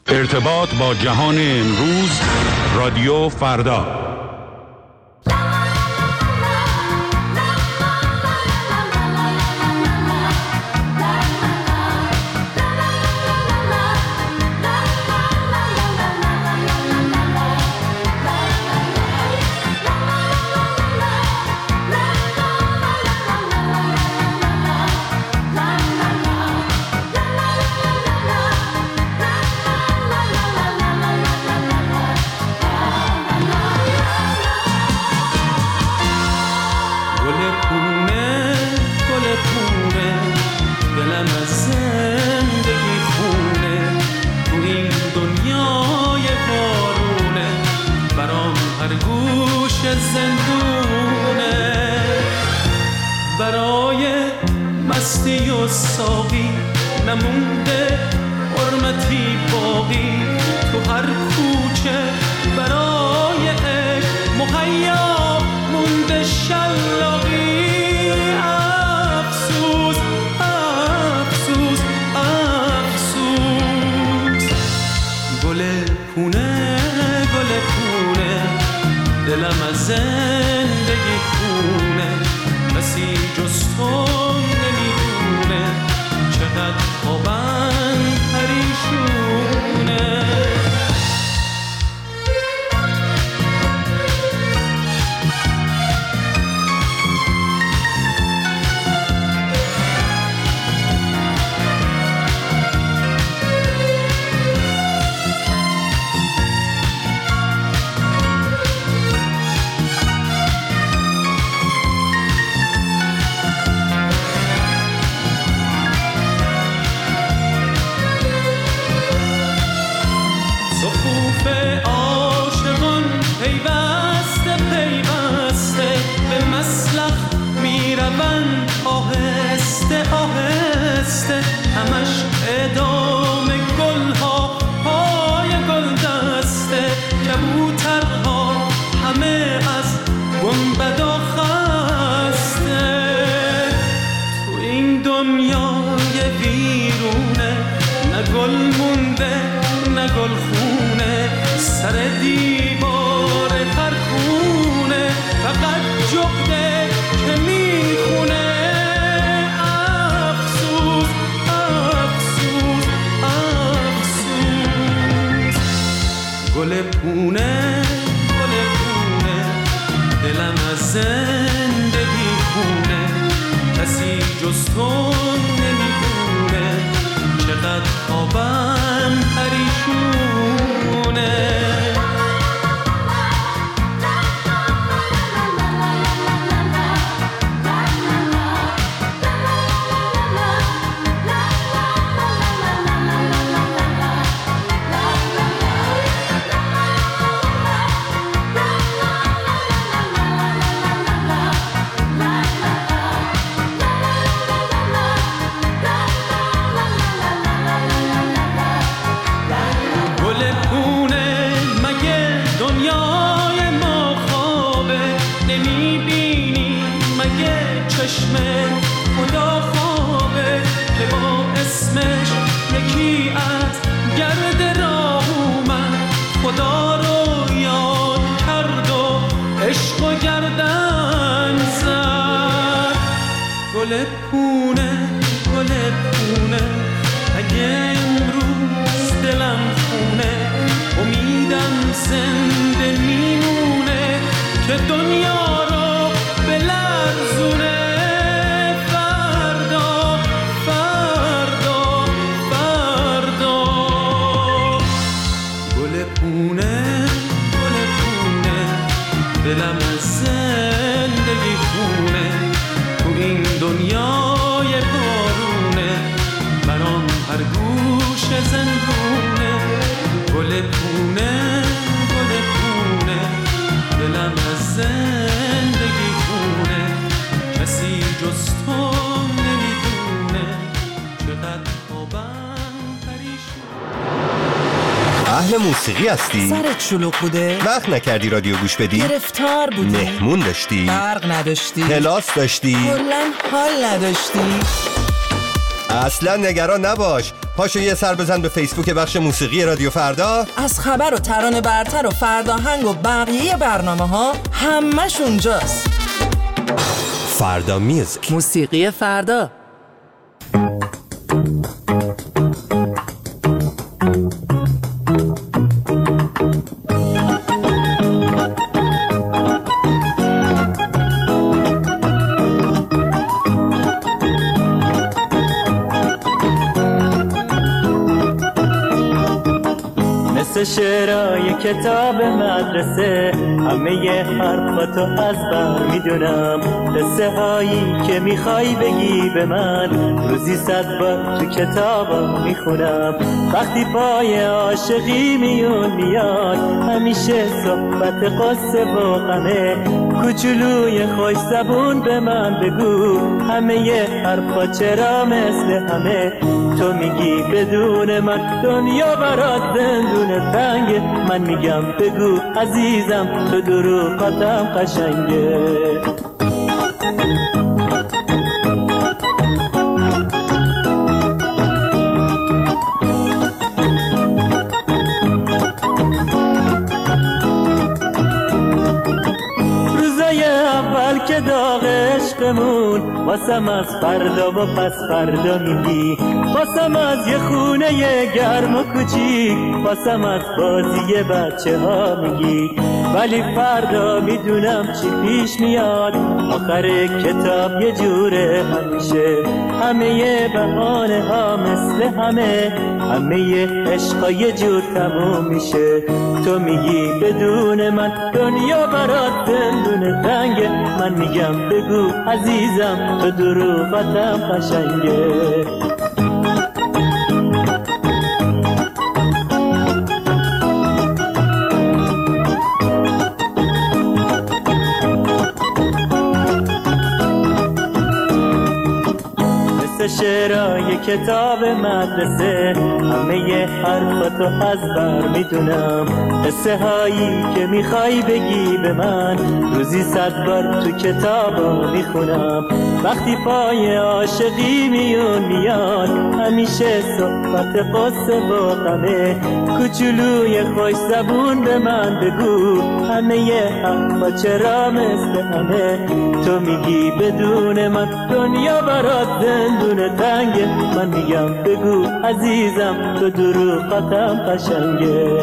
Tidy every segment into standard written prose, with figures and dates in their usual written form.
ارتباط با جهان امروز، رادیو فردا. ساقی نمونده حرمتی باقی تو هر کوچه برای عشق مهیا مونده شلاقی. افسوس افسوس افسوس گل پونه دلم از زندگی خونه کسی جز تو چقدر خوابم پریشونه. همش ادامه گلها پای گل دسته کبوترها همه از گنبدا خسته. تو این دنیای ویرونه نه گل مونده نه گل خونه سر دیوار هر خونه فقط جغده که میخونه. گل پونه دلم از زندگی خونه کسی جز تو نمیدونه چقدر خوابم پریشونه. خدا خوابه که با اسمش یکی از گرد راه اومد خدا رو یاد کرد و عشق و گردن زد. گل پونه اگه امروز دلم خونه امیدم زنده میمونه که دنیا رو بلرزونه. دلم از زندگی خونه تو این دنیای بارونه برام هر گوش زندونه. گل پونه دلم از زندگی خونه کسی جز تو نمیدونه چقدر خوابم پریشونه. اهل موسیقی هستی؟ سرت شلوغ بوده؟ وقت نکردی رادیو گوش بدی؟ گرفتار بودی؟ مهمون داشتی؟ برق نداشتی؟ کلاس داشتی؟ کلاً حال نداشتی؟ اصلا نگران نباش، پاشو یه سر بزن به فیسبوک بخش موسیقی رادیو فردا. از خبر و ترانه برتر و فرداهنگ و بقیه برنامه‌ها همش اونجاست. فردا میوزیک، موسیقی فردا. شعرهای کتاب مدرسه، همه حرفاتو از بر میدونم، قصه هایی که میخوای بگی به من، روزی 100 بار تو کتابا میخونم. وقتی پای عاشقی میاد، همیشه صحبت قصه و غمه، کوچولوی خوش زبون به من بگو، همه حرفا چرا مثل همه. تو میگی بدون من دنیا برات زندون تنگه، من میگم بگو عزیزم تو دروغاتم قشنگه. روزای اول که داغ عشقمون واسم از فردا و پس فردا میگی، واسم از یه خونه گرم و کوچیک، واسم از بازی بچه ها میگی. ولی فردا میدونم چی پیش میاد، آخر کتاب یه جوره همیشه، همه بهانه ها مثل همه عشقا یه جور تموم میشه. تو میگی بدون من دنیا برات زندون تنگه، من میگم بگو عزیزم تو دروغاتم قشنگه. شعرهای کتاب مدرسه، همه حرفاتو از بر میدونم، قصه هایی که میخوای بگی به من، روزی 100 بار تو کتابا میخونم. وقتی پای عاشقی میاد، همیشه صحبت قصه و غمه، کوچولوی خوش زبون به من بگو، همه حرفا چرا مثل همه. تو میگی بدون من دنیا برات زندون تنگه، من میگم بگو عزیزم تو دروغاتم قشنگه.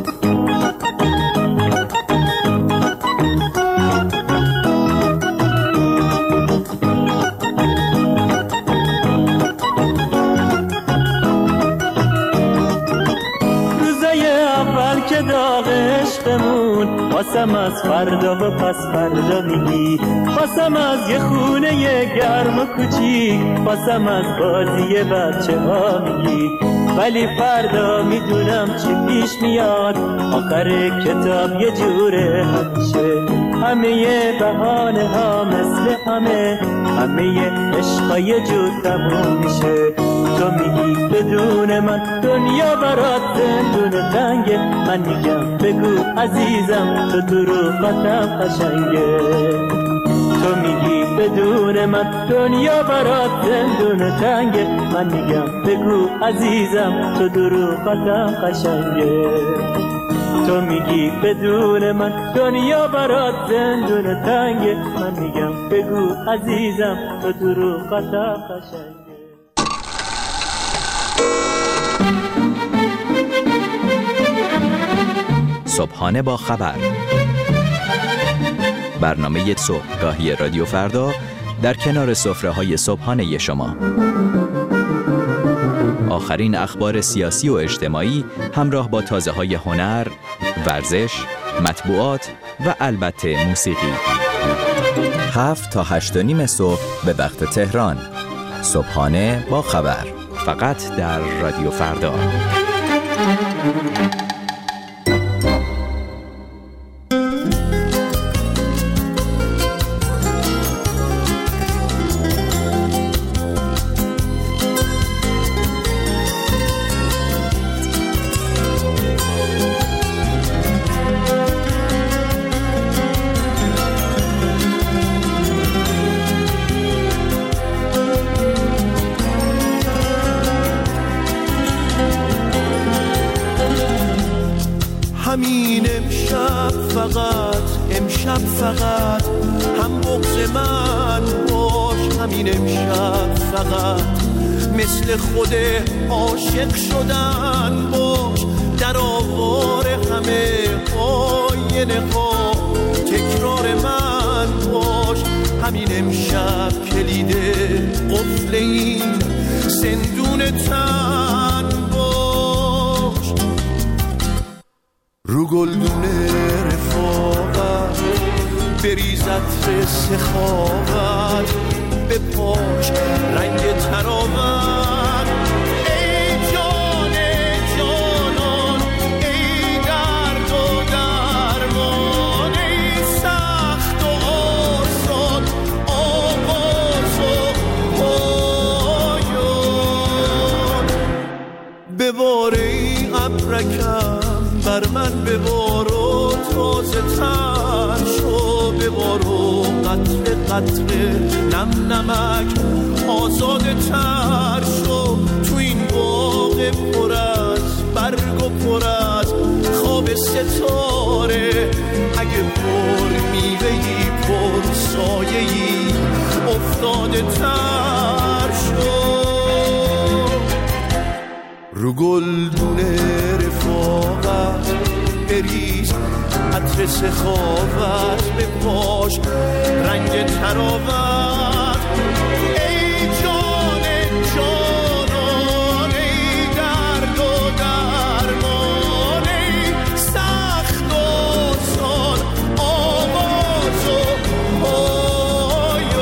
داغ عشقمون واسم از فردا و پس فردا میگی، واسم از یه خونه گرم و کوچیک، واسم از بازی بچه ها میگی. ولی فردا میدونم چی پیش میاد، آخر کتاب یه جوره همیشه، همه بهانه ها مثل همه عشقا یه جور تموم میشه. تو میگی بدون من دنیا برات زندون تنگه، من میگم بگو عزیزم تو دروغاتم قشنگه. تو میگی بدون من دنیا برات زندون تنگه، من میگم بگو عزیزم تو دروغاتم قشنگه. تو میگی بدون من دنیا برات زندون تنگه، من میگم بگو عزیزم تو دروغاتم قشنگه. صبحانه با خبر، برنامه صبحگاهی رادیو فردا در کنار سفره‌های صبحانه شما. آخرین اخبار سیاسی و اجتماعی همراه با تازه‌های هنر، ورزش، مطبوعات و البته موسیقی. 7 تا 8:30 صبح به وقت تهران. صبحانه با خبر، فقط در رادیو فردا. همین امشب فقط هم بغض من باش، همین امشب فقط مثل خود عاشق شدن باش، در آوار همه آینه ها تکرار من باش، همین امشب کلید قفل این زندون تن باش. رو گلدون رفاقت بریز عطر سخاوت، به پاش رنگ تراوت، ای جان جانان، ای درد و درمان، ای سخت و آسان، آغاز و پایان. ببار ای ابرکم بر من، ببار و تازه تر شو، ببار و قطره قطره نم نمک آزاده تر شو، تو این باغ پر از برگ و پر از خواب ستاره، اگه پر میوهی پر سایه‌ای افتاده تر شو. رو گلدون رفاقت بریز عطر سخاوت، به پاش رنگ تراوت، ای جان جانان، ای درد و درمان، ای سخت و آسان، آواز و پایان.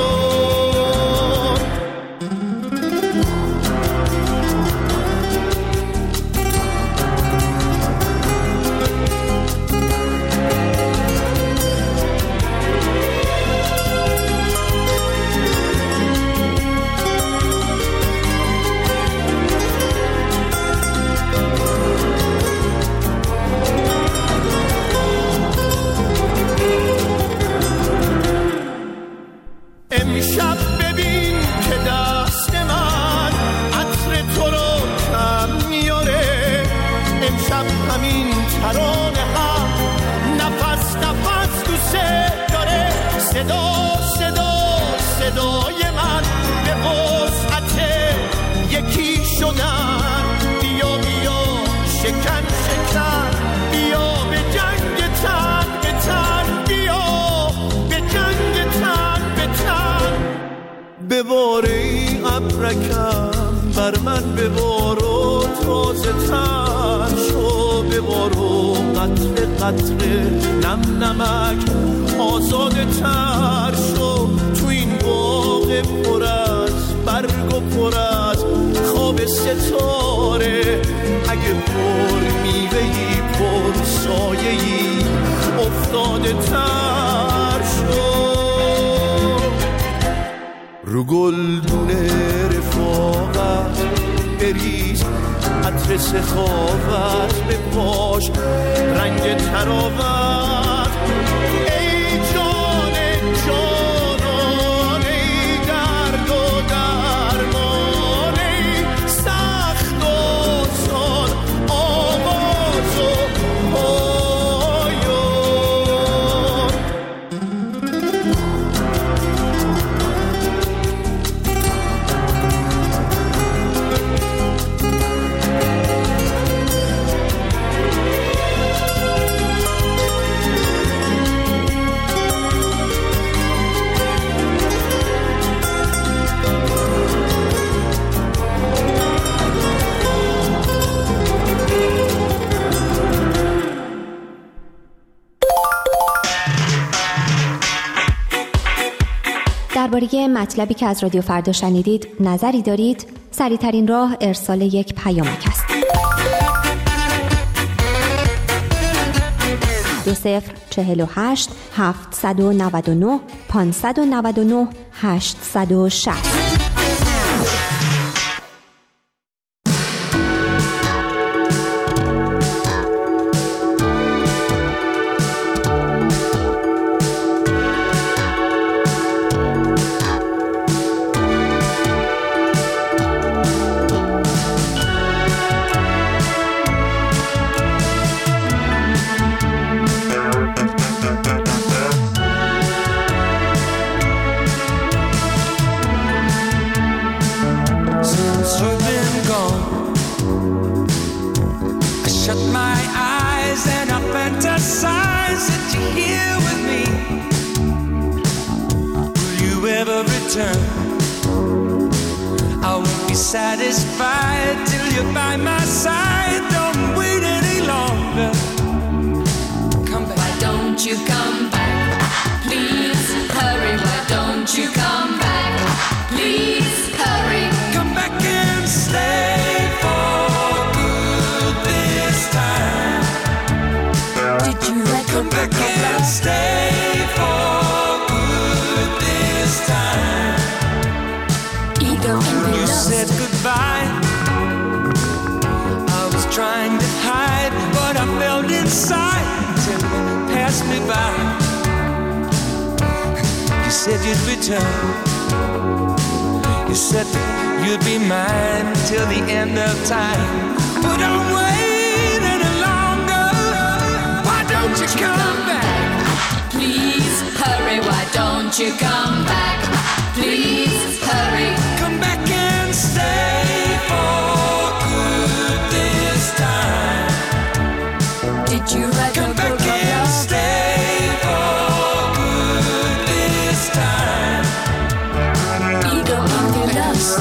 امشب ببین که دست من عطر تو رو کم میاره، امشب همین ترانه هم نفس نفس دوست داره، صدا صدا صدای من به وسعت یکی شدن، بیا بیا شکن شکن، بیا به جنگ تن به تن، بیا به جنگ تن به تن. ببار ای ابرکم بر من، ببار و تازه تر شو، ببار و قطره قطره نم نمک آزاده تر شو، تو این باغ پر از برگ و پر از خواب ستاره، اگه پر میوهی پر سایه‌ای افتاده تر شو. رو گلدون رفاقت بریز عطر سخاوت، به پاش رنگ تراوت، ای جان جانان، ای درد و درمان، ای سخت و آسان، آواز و پایان. درباره مطلبی که از رادیو فردا شنیدید نظری دارید؟ سریع‌ترین راه ارسال یک پیامک است. 2048 799 599 860. return. I won't be satisfied till you're by my side. Don't wait any longer. Come back. Why don't you come back? Please hurry. Why don't you come back? Please hurry. Come back and stay for good this time. Did you come back and stay for good this time? Ego and you said goodbye. I was trying to hide what I felt inside till you passed me by. You said you'd return. You said that you'd be mine till the end of time. But don't wait any longer. Why don't you come back? Please hurry. Why don't you come back? Please hurry. Come back and stay for good this time. Did you write come back and stay for good this time? Ego and lust.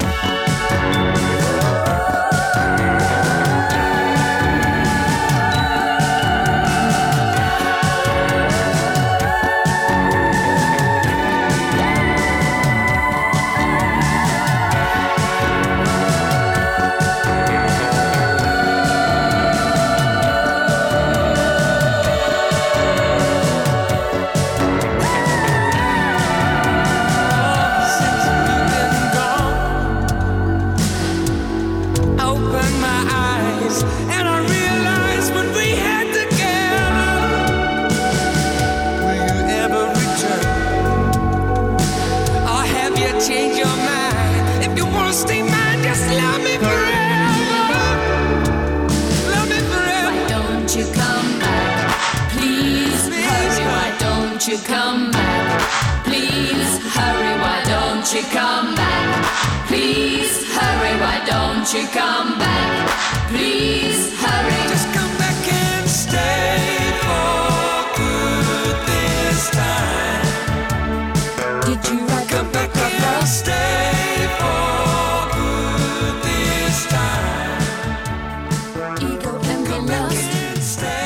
Come back, please hurry. Why don't you come back? Please hurry. Why don't you come back? Please hurry. Just come back and stay for good this time. Did you write come back and stay for good this time? Ego and come back lust. and stay.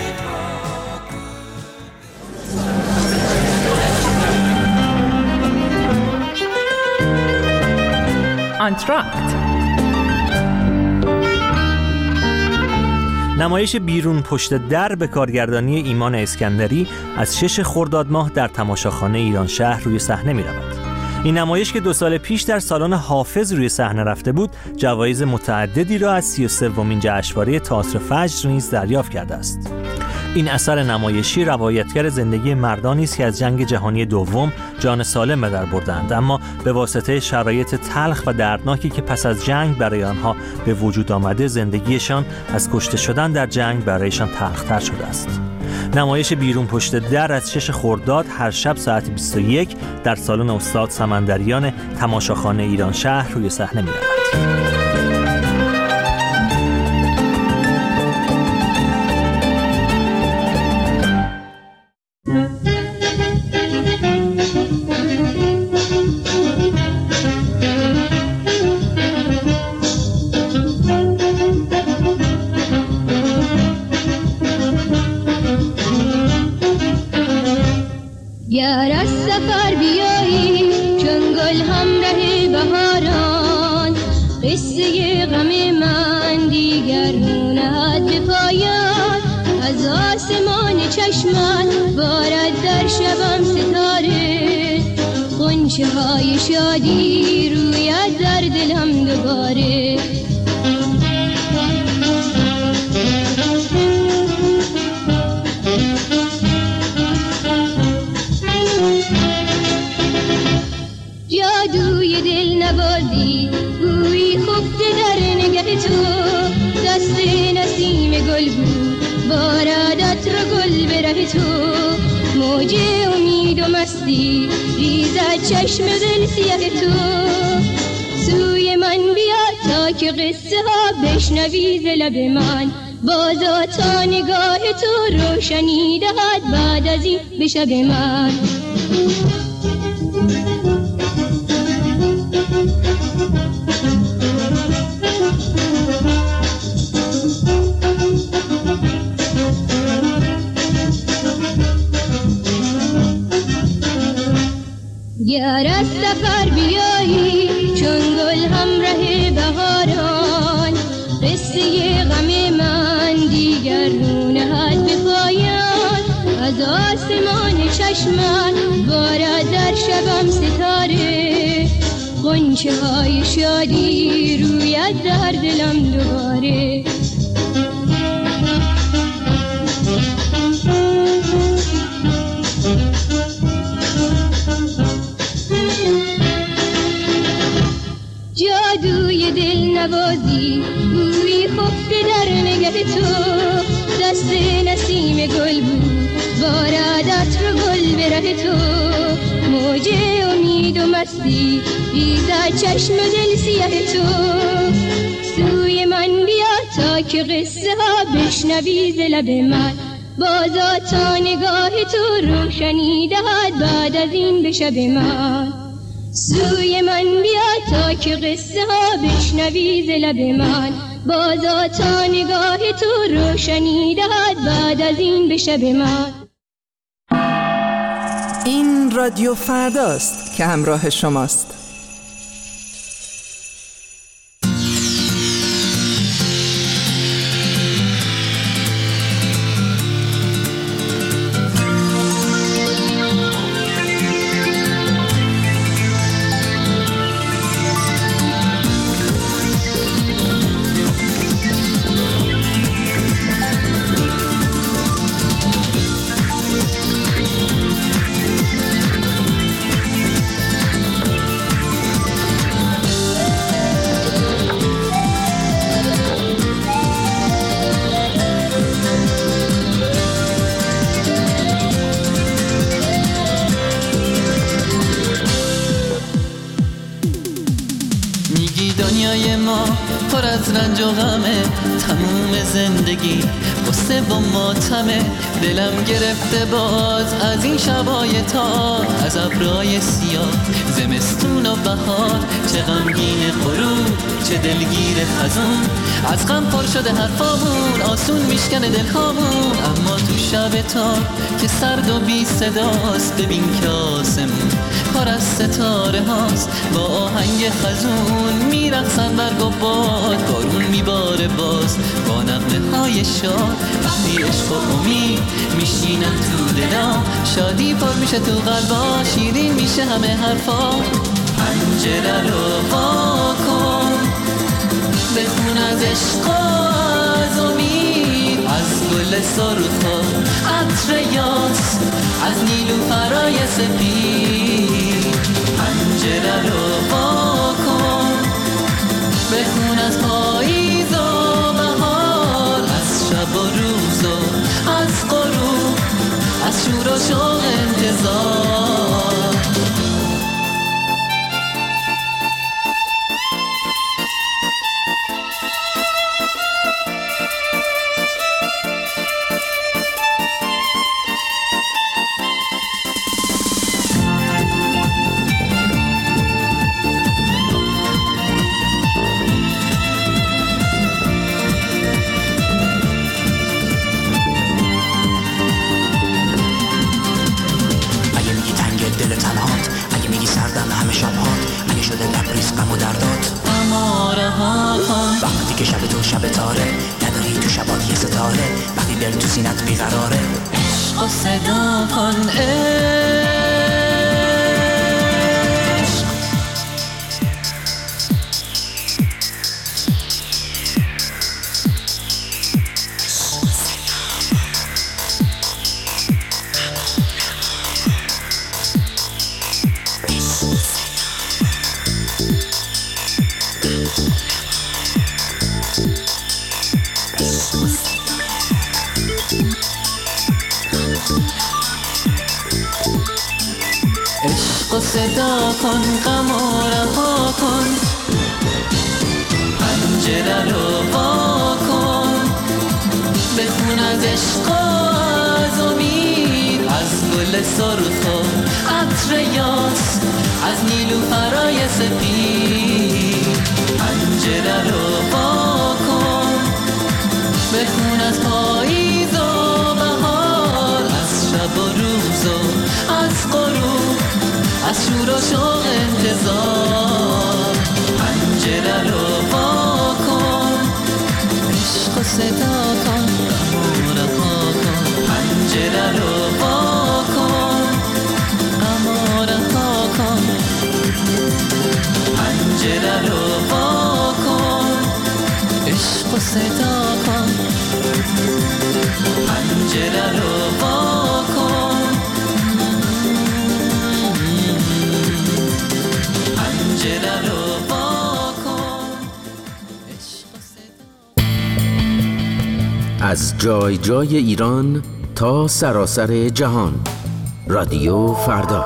آنتراکت نمایش بیرون پشت در به کارگردانی ایمان اسکندری از 6 خرداد ماه در تماشاخانه ایران شهر روی صحنه می رود. این نمایش که 2 سال پیش در سالن حافظ روی صحنه رفته بود، جوایز متعددی را از 33مین جشنواره تئاتر فجر نیز دریافت کرده است. این اثر نمایشی روایتگر زندگی مردانی است که از جنگ جهانی دوم جان سالم به در بردند، اما به واسطه شرایط تلخ و دردناکی که پس از جنگ برای آنها به وجود آمده، زندگیشان از کشته شدن در جنگ برایشان تلختر شده است. نمایش بیرون پشت در از 6 خرداد هر شب ساعت 21 در سالن استاد سمندریان تماشاخانه ایران شهر روی صحنه می‌رود. گر از سفر بیایی چون گل همراه بهاران، قصه غم من دیگر نهد به پایان. از آسمان چشمت بارد در شبم ستاره، غنچه های شادی روید در دلم دوباره. جادوی دل نوازی گویی خفته در نگه تو، دست نسیم گل بود بارد عطر گل به ره تو. موج امید و مستی ریزد چشم دل سیاه تو، سوی من بیا تا که قصه ها بشنوی ز لب من. بازا تا نگاه تو روشنی دهد بعد از این به شب من. سفر بیایی چون گل همراه بهاران، قصه غم من دیگر رو نهد به پایان. از آسمان چشمم بارد در شبم ستاره، غنچه های شادی روید در دلم دوباره. جادوی دل نوازی بوی خفته در نگه تو، دست نسیم گل بود بارد عطر گل به ره تو. موج امید و مستی ریزد چشم دل سیاه تو، سوی من بیا تا که قصه ها بشنوی ز لب من. بازا تا نگاه تو روشنی دهد بعد از این به شب من. سوی من بیا تا که قصه ها بشنوی ز لب من. بازا تا نگاه تو روشنی دهد بعد از این به شب من. این رادیو فرداست که همراه شماست. دنیای ما پر از رنج و غمه، تموم زندگی قصه و ماتمه. دلم گرفته باز از این شبای تار، از ابرای سیاه زمستون و بهار. چه غمگین غروب چه دلگیر خزون، از غم پر شده حرفامون آسون میشکنه دلهامون. اما تو شب تار که سرد و بی صداست، ببین که آسمون پر از ستاره هاست. با آهنگ خزون میرقصن برگ و باد، بارون میباره باز با نغمه های شاد. وقتی عشق و امید میشینن تو دلا، شادی پر میشه تو قلبا، شیرین میشه همه حرفا. پنجره رو وا کن بخون از عشق و از امید، از گل سرخ و عطر یاس، از نیلوفرای سپید. پنجره رو وا کن بخون از پاییز و بهار، از شب و روز و از غروب، از شور و شوق انتظار. وقتی که شب تو شب تاره، نداری تو شبات یه ستاره، وقتی دل تو سینت بیقراره. عشق و صدا کن صدا کن غم و رها کن، پنجره رو وا کن بخون از عشق و از امید، از گل سرخ و عطر یاس، از نیلوفرای سپید. پنجره رو وا کن بخون از پاییز و بهار، از شب و روز و از غروب، از شور و شوق انتظار. بازار پنجره رو وا کن عشق و صدا کن غم رها کن پنجره رو وا کن غم رها کن پنجره رو وا کن عشق و صدا کن پنجره رو وا کن پنجره رو وا کن عشق و صدا. از جای جای ایران تا سراسر جهان، رادیو فردا.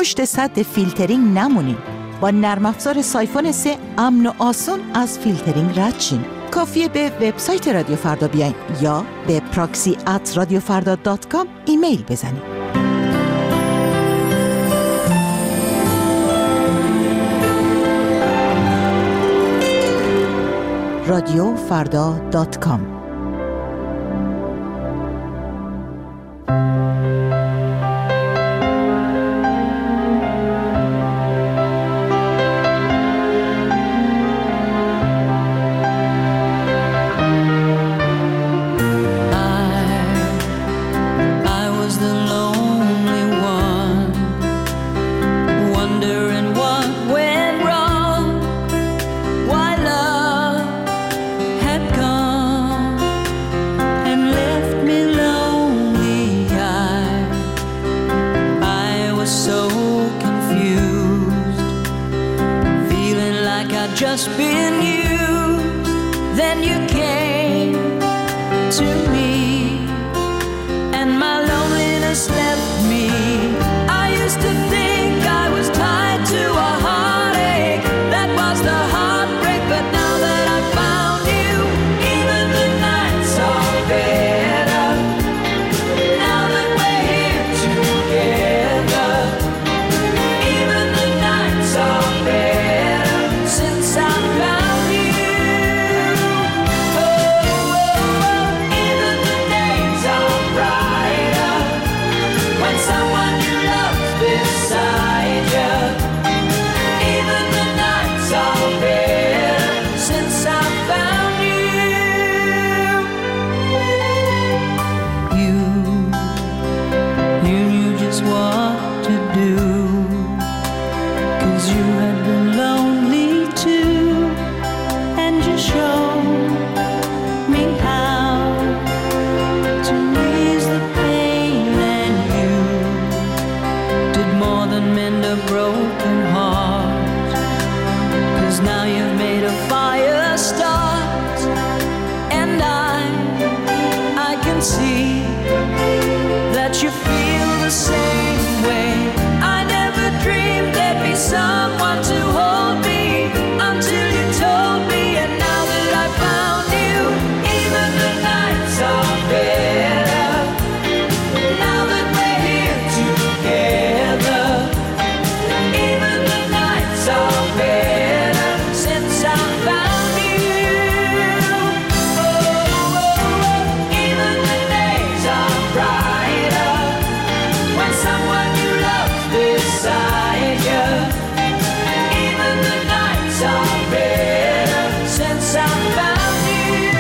پشت سد فیلترینگ نمونین. با نرم افزار سایفون 3 امن و آسون از فیلترینگ رد شین. کافیه به وبسایت رادیو فردا بیاین یا به proxy@radiofarda.com ایمیل بزنین. radiofarda.com just been used. Then you came to me, and my loneliness left me. I used to think I was tied to a heartache. That was the heartbreak, but now that I found you, even the nights are better. Now that we're here together, even the nights are better since I found you. Oh, even the days are brighter when someone you love's beside you. Even the nights are better since I found you. You knew just what to do, 'cause you had been lonely too, and you showed me how to ease the pain, and you did more than mend a broken heart, 'cause now you've made a fire start, and I can see that you feel the same way. I never dreamed there'd be someone to hold me until you told me, and now that I found you, even the nights are better. Now that we're here together, even the nights are better since I found you. Oh, even the days are brighter when someone you love's beside you. Even the nights are better since I found you.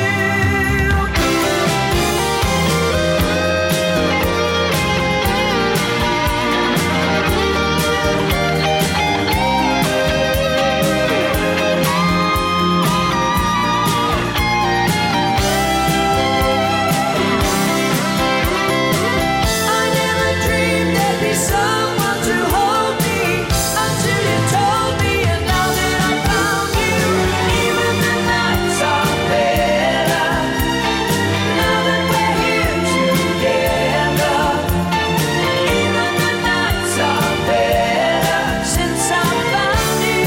I never dreamed there'd be someone to hold me until you told me, and now that I found you, even the nights are better. Now that we're here together, even the nights are better since I found you.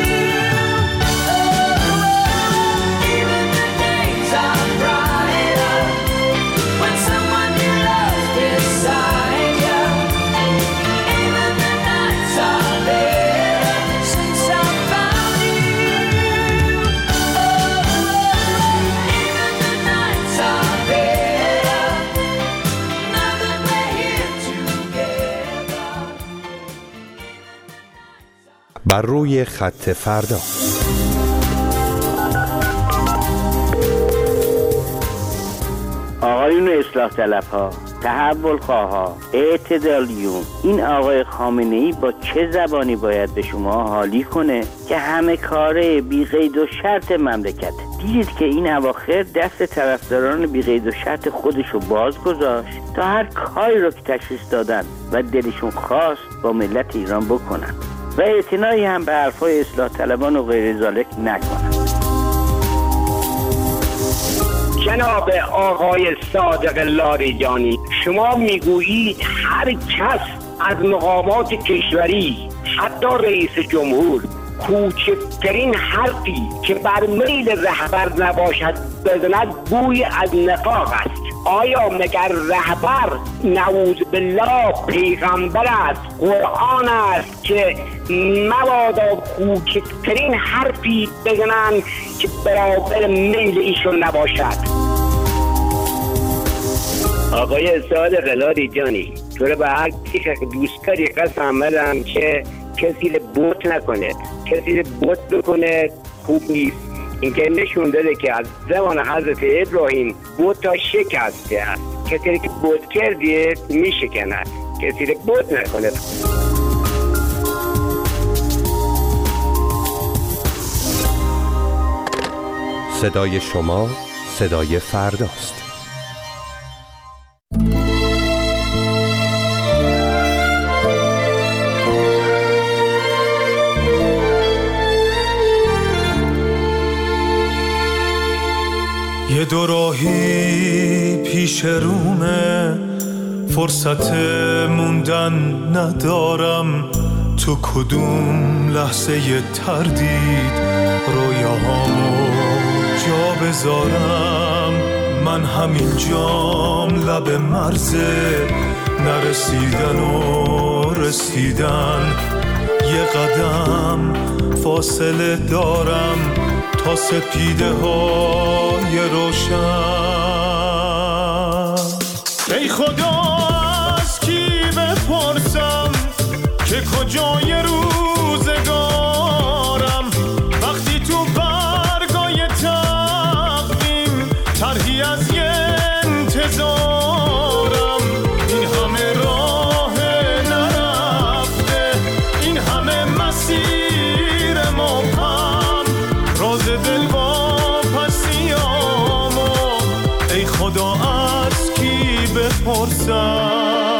Oh, even the days are brighter when someone you love's beside you. Even the nights are better since I found you. Oh, even the nights are better now that we're here together. بر روی خط فردا. آقایون اصلاح طلب‌ها، تحول خواها، اعتدالیون، این آقای خامنه‌ای با چه زبانی باید به شما حالی کنه که همه کاره بی قید و شرط مملکت؟ دیدید که این اواخر دست طرفداران بی قید و شرط خودشو باز گذاشت تا هر کاری رو که تشخیص دادن و دلشون خواست با ملت ایران بکنن و اعتنایی هم به حرفای اصلاح طلبان و غیر ذالک نکنن. جناب آقای صادق لاریجانی، شما میگویید هر کس از مقامات کشوری حتی رئیس جمهور کوچکترین حرفی که بر میل رهبر نباشد بزند بوی از نفاق است. آیا مگر رهبر نعوذ بالله پیغمبر است، قرآن است که مبادا کوچکترین حرفی بزنند که برابر میل ایشون نباشد؟ آقای صادق الهی جانی، تو رو به هر کی دوست داری قسم بدم که کسی رو بوت نکنه. کسی رو بوت بکنه خوب نیست. این که نشون داده که از زمان حضرت ابراهیم بوت ها شکسته است. کسی که بوت کردیه میشکنه. کسی رو بوت نکنه. صدای شما صدای فرداست. یه دوراهی پیش رومه، فرصت موندن ندارم، تو کدوم لحظه تردید رویاهامو جا بذارم. من همین جام لب مرزه، نرسیدن و رسیدن، یه قدم فاصله دارم تا سپیده های روشن. ای خدا از کی بپرسم که کجای روزگارم، وقتی تو برگای تقویم طرحی از یه انتظارم. این همه راه نرفته، این همه مسیر مبهم، راز دل واپسیامو ای خدا از کی بپرسم.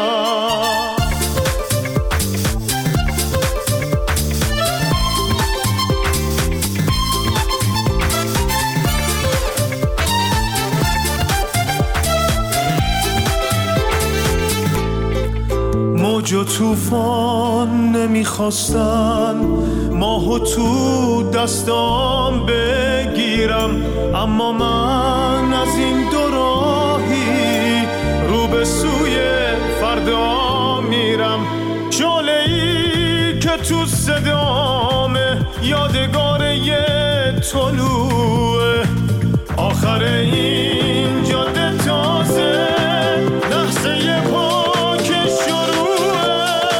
موج و طوفان نمیخواستن ماهو تو دستام بگیرم، اما من از این دوراهی رو به سوی فردا میرم. شعله‌ای که تو صدامه یادگار یه طلوعه، آخر این جاده تازه لحظه پاک شروعه.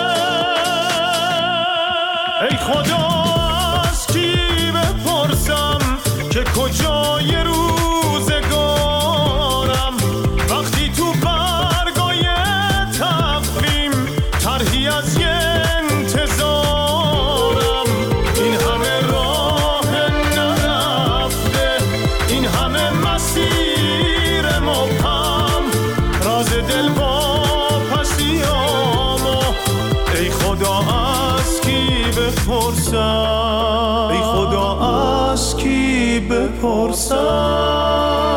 ای خدا از کی بپرسم که کجای روزگارم، وقتی تو برگای تقویم طرحی از یه انتظارم. این همه راه نرفته، این همه مسیر مبهم، راز دل واپسیامو ای خدا از کی بپرسم، ای خدا از کی بپرسم.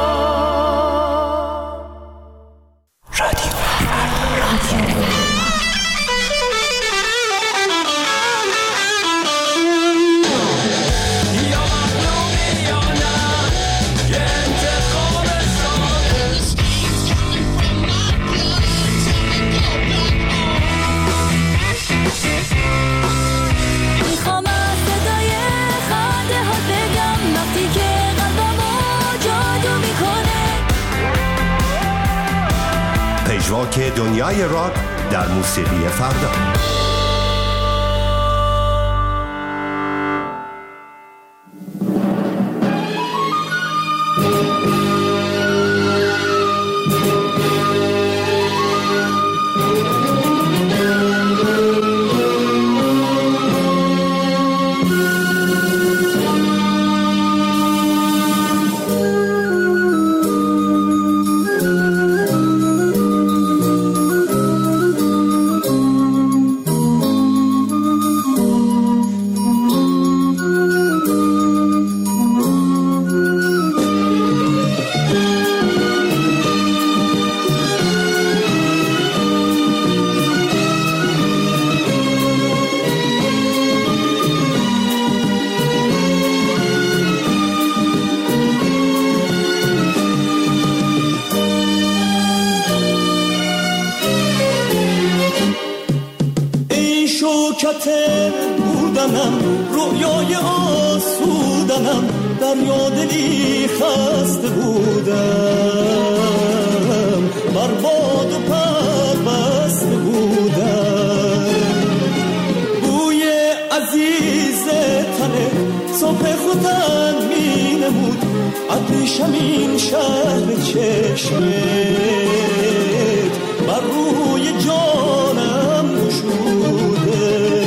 پژواک دنیای راک در موسیقی فردا. شوکت بودنم، رویای آسودنم، در یادلی خسته بودم، بر باد و پر بسته بودم. بوی عزیز تنه صبح خودم می نمود، ابریشم این شهر چشمت بر روی جانم گشوده.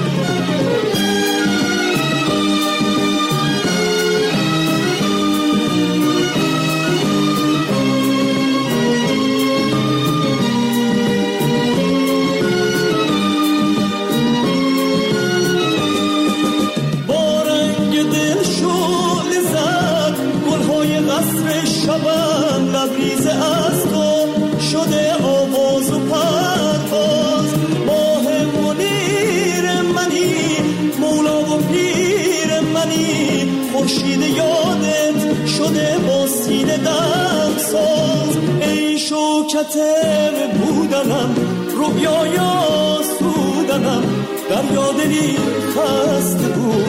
شبم لبریز از تو شده آواز و پرواز، ماه منیر منی، مولا و پیر منی، خورشید یادت شده با سینه دم ساز. ای شوکت بودنم، رویای آسودنم، در یادلی خسته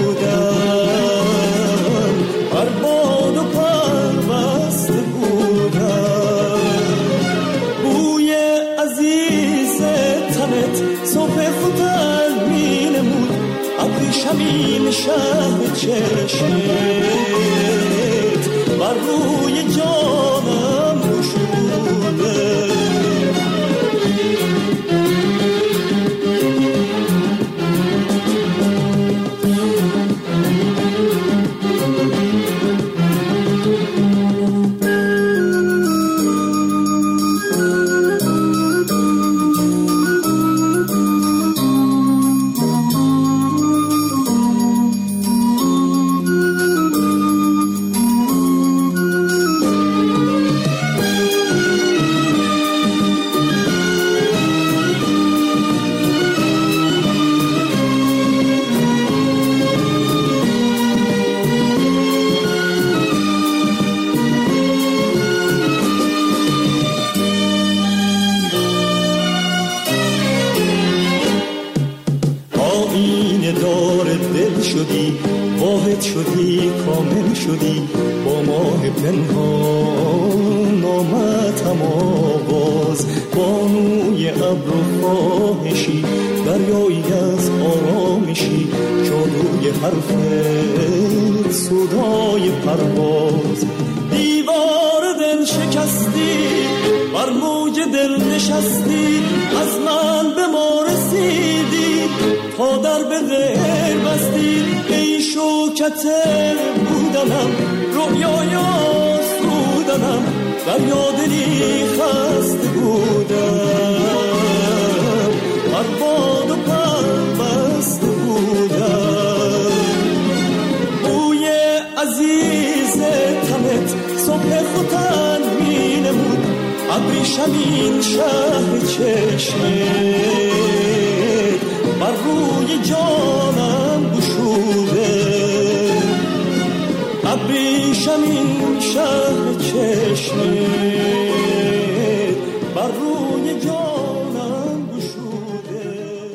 بودم، بر باد و پر بسته بودم. بوی عزیز تنت صبح خودم می نمود، ابریشم این شهر چشمت بر روی جانم گشوده. بودنم، رویای آسودنم، در یادلی خسته بودم، بر باد و پر بسته بودم. بوی عزیز تنت صبح خودم می نمود، ابریشم این شهر چشمت بر روی جانم گشوده. ابریشم این شهر چشمت بر روی جانم گشوده.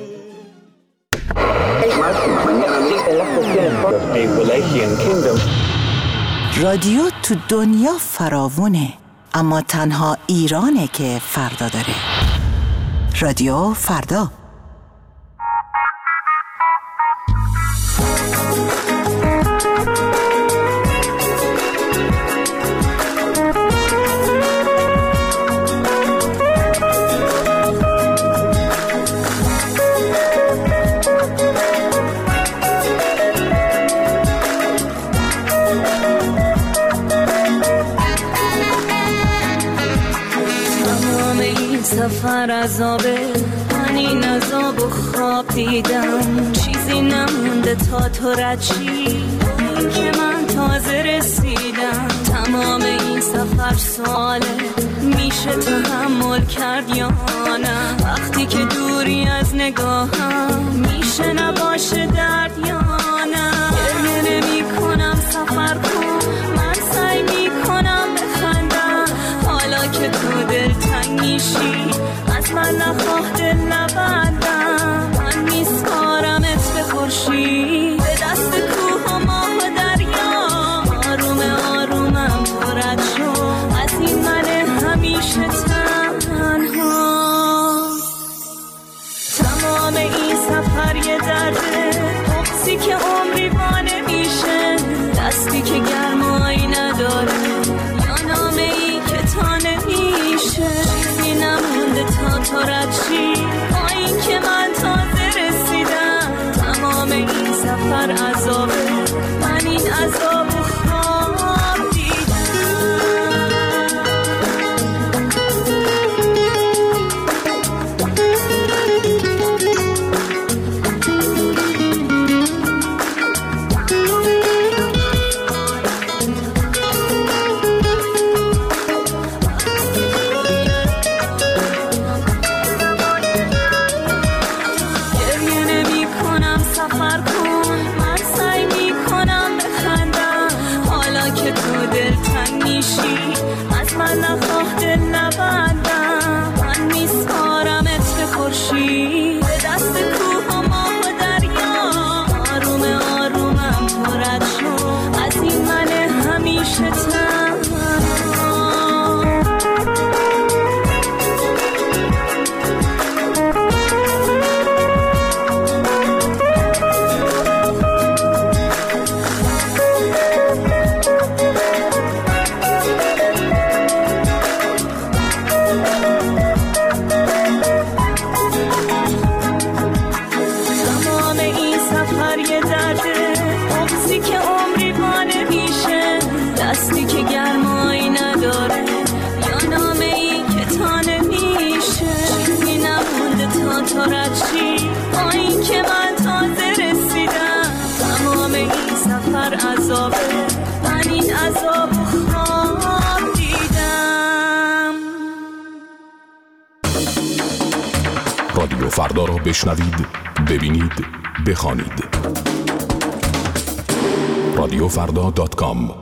رادیو تو دنیا فراوونه، اما تنها ایرانه که فردا داره. رادیو فردا. سفر عذابه، من این عذاب و خواب دیدم، چیزی نمونده تا تو رد شی، این که من تازه رسیدم. تمام این سفر سواله، میشه تحمل کرد یا نه؟ وقتی که دوری از نگاهم، میشه نباشه درد یا نه؟ گریه نمی کنم سفر کن، من سعی میکنم بخندم، حالا که تو دل تنگ میشی، از من نخواه دل نبندم. من میسپارم تمام این سفر یه درده، بغضی که عمری وانه میشه، دستی که گرمایی نداره، یا نامه ای که تا نمیشه. چیزی نمونده تا رد شی، با این که من تازه رسیدم. تمام این سفر عذابه، من این عذابو خواب دیدم. از من نخواه دل نبندم، من میسپارمت به خورشید، به دست کوه و ماه و دریا. آروم آرومم پرد شو از این من همیشه تنها. دستی که گرمایی نداره، یا نامه ای که تا نمیشه. چیزی نمونده تا رد شی، با این که من تازه رسیدم. تمام این سفر عذابه، من این عذاب خواب دیدم. رادیو فردا را بشنوید، ببینید، بخوانید. رادیوفردا.com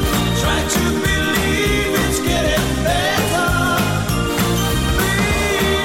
Try to believe it's getting better.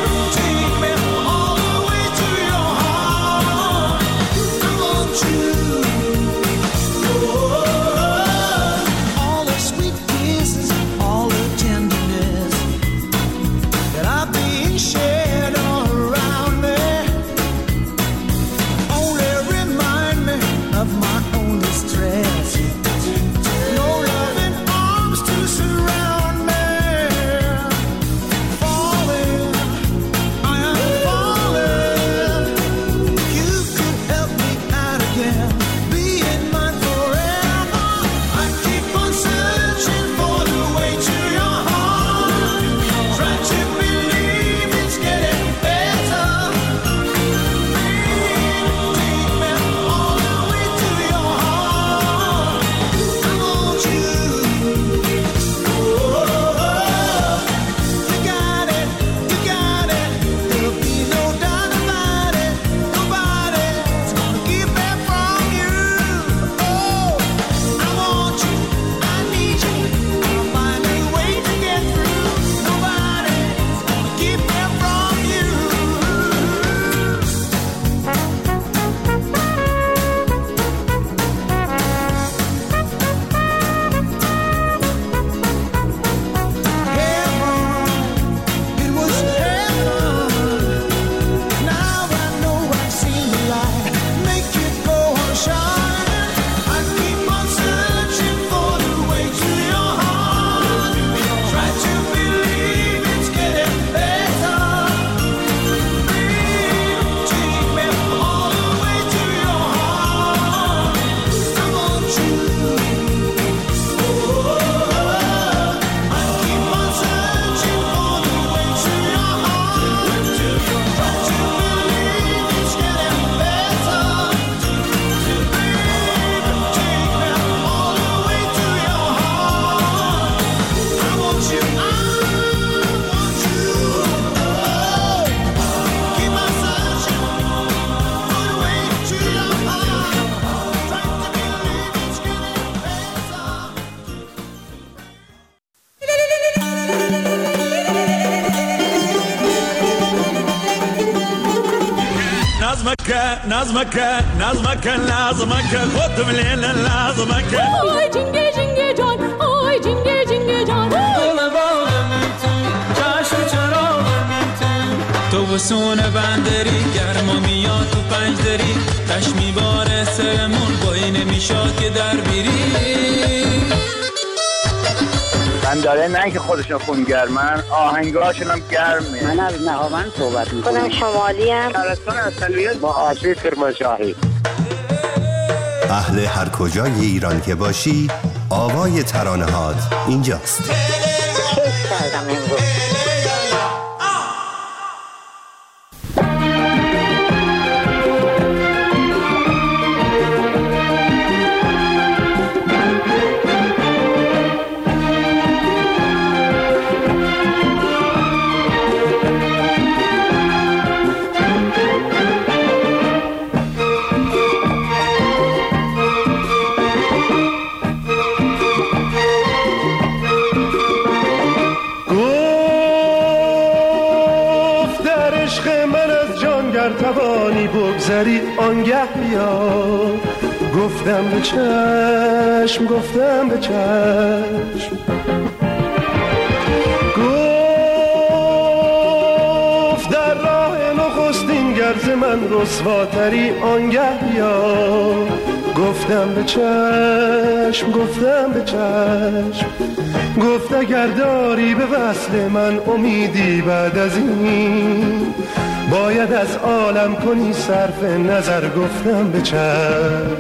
لازمك خد من لازمك آی جنگه جنگه جان آی جنگه جنگه جان تو بسون بندری گرما میاد تو پنج دری تش میباره سرمون با اینه میشاد که در بیری بنداره نه که خودشون خونگرمن آهنگاشون هم گرمه. من از نهاوند صحبت میکنم. شمالی هم شهرستان اصلیت با آشی کرمانشاهی. اهل هر کجای ایران که باشی آوای ترانه هات اینجاست. کیف کردم امروز. بگذری آنگه بیا گفتم به چشم گفتم به چشم گفت در راه نخستین گرز من رسواتری آنگه بیا گفتم به چشم گفتم به چشم گفت اگر داری به وصل من امیدی بعد از این باید از عالم کنی صرف نظر گفتم به چشم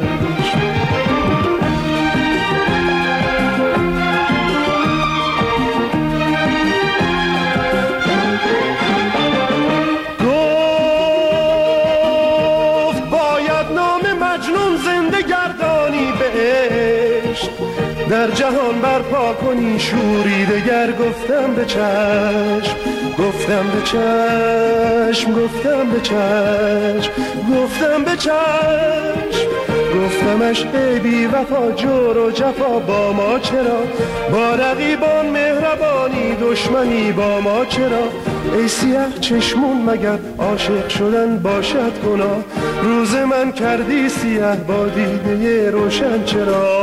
گفت باید نام مجنون زنده گردانی به عشق در جهان برپا کنی شوری دگر گفتم به چشم گفتم به چشم گفتم به چشم گفتم به چشم گفتمش ای بی وفا جور و جفا با ما چرا با رقیبان مهربانی دشمنی با ما چرا ای سیاه چشمون مگر عاشق شدن باشد گناه روز من کردی سیاه با دیده روشن چرا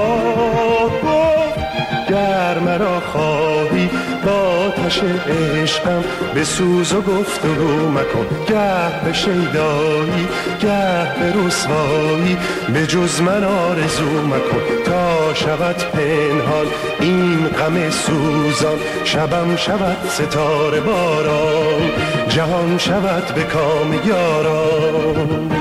گر مرا خواهی با آتش عشقم به سوز و گفتگو مکن گه به شیدایی گه به رسوایی به جز من آرزو مکن تا شود پنهان این غم سوزان شبم شود ستاره باران جهان شود به کام یاران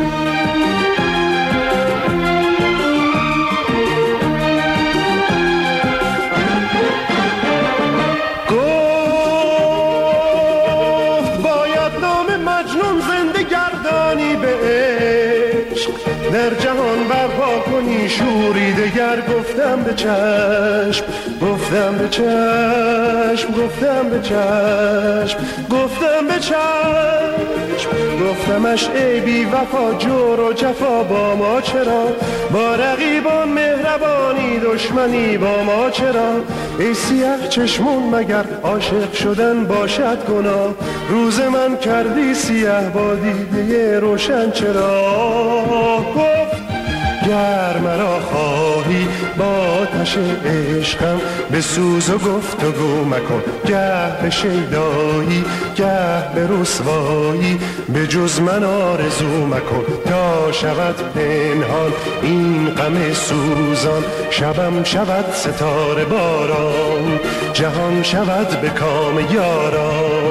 در جهان برپا کنی شوری دگر گفتم به چشم گفتم به چشم گفتم به چشم گفتم به چشم گفتمش ای بی وفا جور و جفا با ما چرا با رقیبان مهربانی دشمنی با ما چرا ای سیاه چشمون مگر عاشق شدن باشد گناه روز من کردی سیاه با دیده روشن چرا گفت گر مرا خواهی با آتش عشقم به سوز و گفتگو مکن گه به شیدایی گه به رسوایی به جز من آرزو مکن تا شود پنهان این غم سوزان شبم شود ستاره باران جهان شود به کام یاران